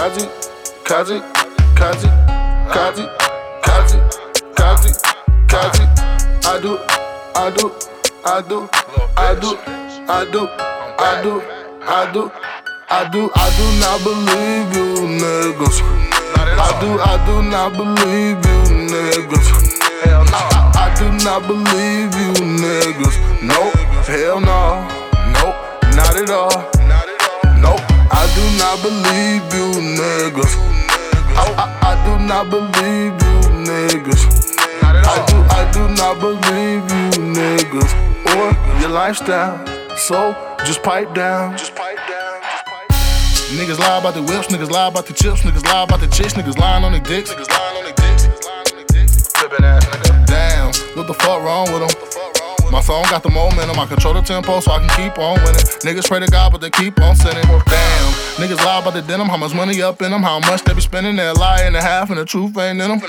Kazi, Kazi, Kazi, Kazi, Kazi, Kazi, Kazi. I do, I do, I do, I do, I do, I do, I do, I do not believe you niggas. I do not believe you niggas. Hell no. I do not believe you niggas. Nope, hell no. Nope, not at all. Nope, I do not believe you niggas. I do not believe you niggas. I do not believe you niggas or your lifestyle. So just pipe down. Niggas lie about the whips, niggas lie about the chips, niggas lie about the chicks, niggas lying on their dicks. Trippin' ass nigga. Damn, what the fuck wrong with them? My song got the momentum, I control the tempo so I can keep on winning. Niggas pray to God but they keep on sinning. Damn, niggas lie about the denim, how much money up in them, how much they be spending, they're a lie and a half and the truth ain't in them.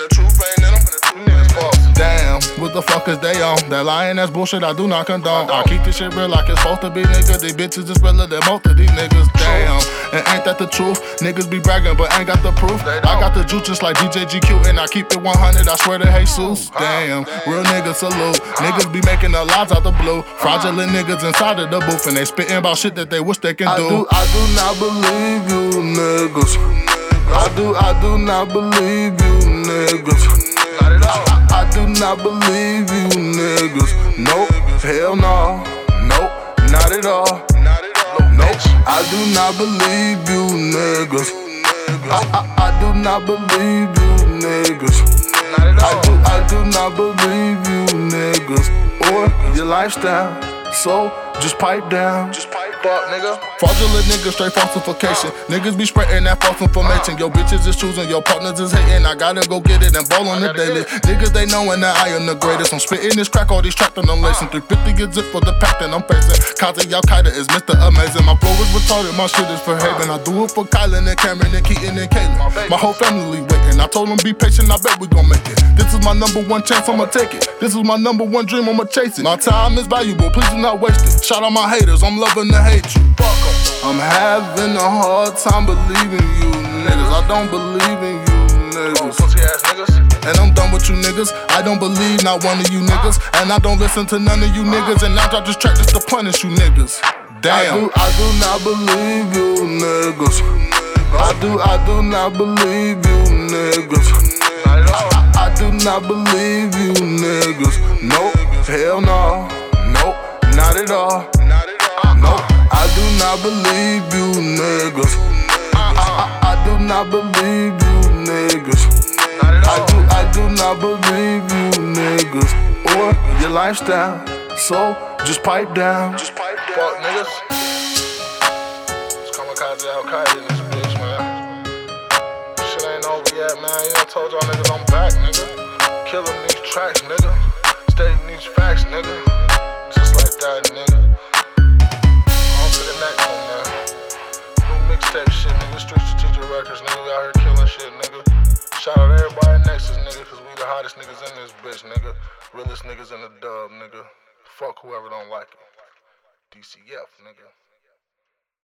Damn, what the fuck is they on? That lying ass bullshit I do not condone. I keep this shit real like it's supposed to be, nigga. These bitches is realer than most of these niggas. Damn, and ain't that the truth? Niggas be bragging but ain't got the proof. I got the juice just like DJ GQ and I keep it 100, I swear to Jesus. Damn, real niggas salute. Niggas be making the lives out the blue. Fraudulent niggas inside of the booth and they spitting about shit that they wish they can do. I do not believe you niggas. I do not believe you niggas. I do not believe you niggas. Nope, hell no. Nope, not at all. Nope, I do not believe you niggas. I do not believe you niggas. I do not believe you niggas or your lifestyle. So just pipe down. Fuck nigga. Fraudulent niggas, straight falsification. Niggas be spreading that false information. Yo bitches is choosing, your partners is hating. I gotta go get it and ball on the daily. Niggas they knowin' that I am the greatest. I'm spitting this crack, all these tracks that I'm lacing. 350 get zip for the pack that I'm facing. Kazi Al-Qaeda is Mr. Amazing. My flow is retarded, my shit is for haven. I do it for Kylan and Cameron and Keaton and Kaylin. My whole family waiting. I told them be patient, I bet we gon' make it. This is my number one chance, I'ma take it. This is my number one dream, I'ma chase it. My time is valuable, please do not waste it. Shout out my haters, I'm loving to hate you. I'm having a hard time believing you niggas. I don't believe in you niggas. Pussy ass niggas. And I'm done with you niggas. I don't believe not one of you niggas. And I don't listen to none of you niggas. And I drop this track just to punish you niggas. Damn. I do not believe you niggas. I do not believe you niggas. I do not believe you niggas. Nope, hell no. Nope, not at all. Nope, I do not believe you niggas. I do not believe you niggas. I do not believe you niggas or your lifestyle. So just pipe down. Fuck niggas. It's Kamikaze Al-Qaeda in this bitch, man. Shit ain't over yet, man. You done told y'all niggas I'm back, nigga. Killing these tracks, nigga. Stating these facts, nigga. Just like that, nigga. On to the next one, man. New mixtape shit, nigga. Street Strategic Records, nigga. We out here killing shit, nigga. Shout out everybody Nexus, nigga, cause we the hottest niggas in this bitch, nigga. Realest niggas in the dub, nigga. Fuck whoever don't like it. DCF, nigga.